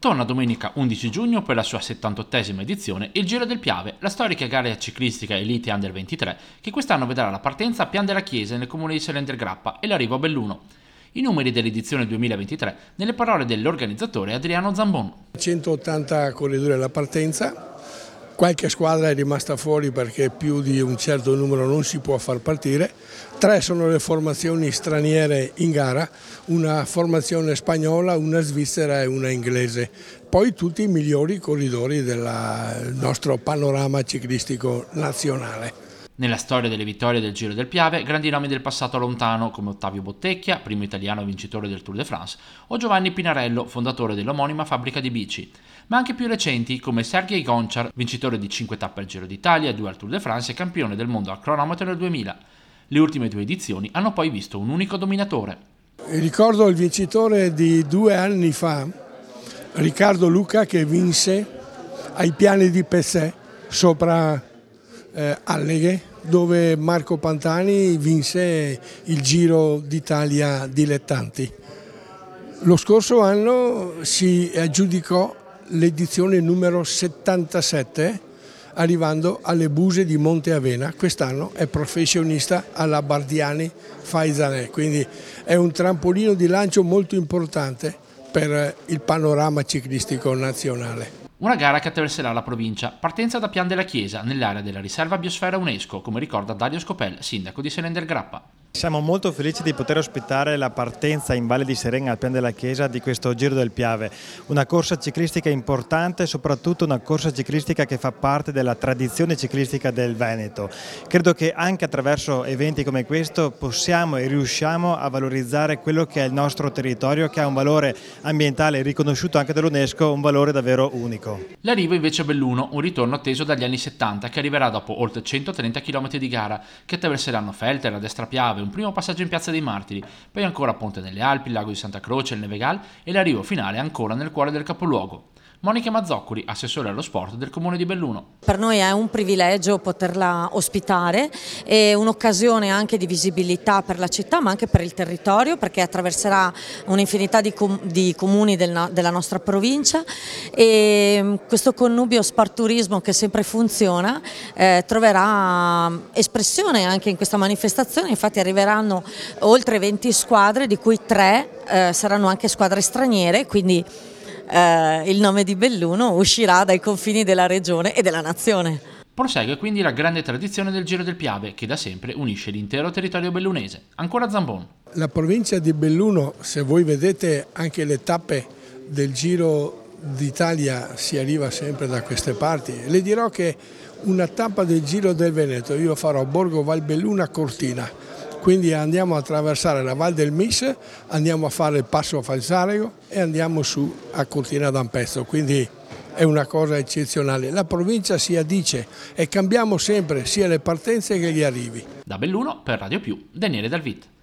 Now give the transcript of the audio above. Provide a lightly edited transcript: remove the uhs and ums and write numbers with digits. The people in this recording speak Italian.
Torna domenica 11 giugno per la sua 78esima edizione il Giro del Piave, la storica gara ciclistica Elite Under 23 che quest'anno vedrà la partenza a Pian della Chiesa nel comune di Selendergrappa e l'arrivo a Belluno. I numeri dell'edizione 2023 nelle parole dell'organizzatore Adriano Zambon. 180 corridori alla partenza, qualche squadra è rimasta fuori perché più di un certo numero non si può far partire. 3 sono le formazioni straniere in gara, una formazione spagnola, una svizzera e una inglese. Poi tutti i migliori corridori del nostro panorama ciclistico nazionale. Nella storia delle vittorie del Giro del Piave, grandi nomi del passato lontano come Ottavio Bottecchia, primo italiano vincitore del Tour de France, o Giovanni Pinarello, fondatore dell'omonima fabbrica di bici, ma anche più recenti come Sergej Gonchar, vincitore di 5 tappe al Giro d'Italia, 2 al Tour de France e campione del mondo a cronometro nel 2000. Le ultime 2 edizioni hanno poi visto un unico dominatore. Ricordo il vincitore di 2 anni fa, Riccardo Luca, che vinse ai piani di Pessè sopra Alleghe, dove Marco Pantani vinse il Giro d'Italia dilettanti. Lo scorso anno si aggiudicò l'edizione numero 77 arrivando alle Buse di Monte Avena. Quest'anno è professionista alla Bardiani Faizanè, quindi è un trampolino di lancio molto importante per il panorama ciclistico nazionale. Una gara che attraverserà la provincia, partenza da Pian della Chiesa, nell'area della riserva biosfera UNESCO, come ricorda Dario Scopel, sindaco di Selendergrappa. Siamo molto felici di poter ospitare la partenza in Valle di Serena al Pian della Chiesa di questo Giro del Piave, una corsa ciclistica importante e soprattutto una corsa ciclistica che fa parte della tradizione ciclistica del Veneto. Credo che anche attraverso eventi come questo possiamo e riusciamo a valorizzare quello che è il nostro territorio, che ha un valore ambientale riconosciuto anche dall'UNESCO, un valore davvero unico. L'arrivo invece a Belluno, un ritorno atteso dagli anni 70 che arriverà dopo oltre 130 km di gara che attraverseranno Felter, la Destra Piave, un primo passaggio in Piazza dei Martiri, poi ancora Ponte delle Alpi, il Lago di Santa Croce, il Nevegal e l'arrivo finale ancora nel cuore del capoluogo. Monica Mazzoccoli, assessore allo sport del comune di Belluno. Per noi è un privilegio poterla ospitare e un'occasione anche di visibilità per la città ma anche per il territorio, perché attraverserà un'infinità di comuni della nostra provincia e questo connubio sport-turismo che sempre funziona troverà espressione anche in questa manifestazione. Infatti arriveranno oltre 20 squadre, di cui 3 saranno anche squadre straniere, quindi il nome di Belluno uscirà dai confini della regione e della nazione. Prosegue quindi la grande tradizione del Giro del Piave che da sempre unisce l'intero territorio bellunese. Ancora Zambon. La provincia di Belluno, se voi vedete anche le tappe del Giro d'Italia, si arriva sempre da queste parti. Le dirò che una tappa del Giro del Veneto io farò Borgo Valbelluna Cortina. Quindi andiamo a attraversare la Val del Mis, andiamo a fare il passo a Falzarego e andiamo su a Cortina d'Ampezzo, quindi è una cosa eccezionale. La provincia si addice e cambiamo sempre sia le partenze che gli arrivi. Da Belluno per Radio Più, Daniele Dalvit.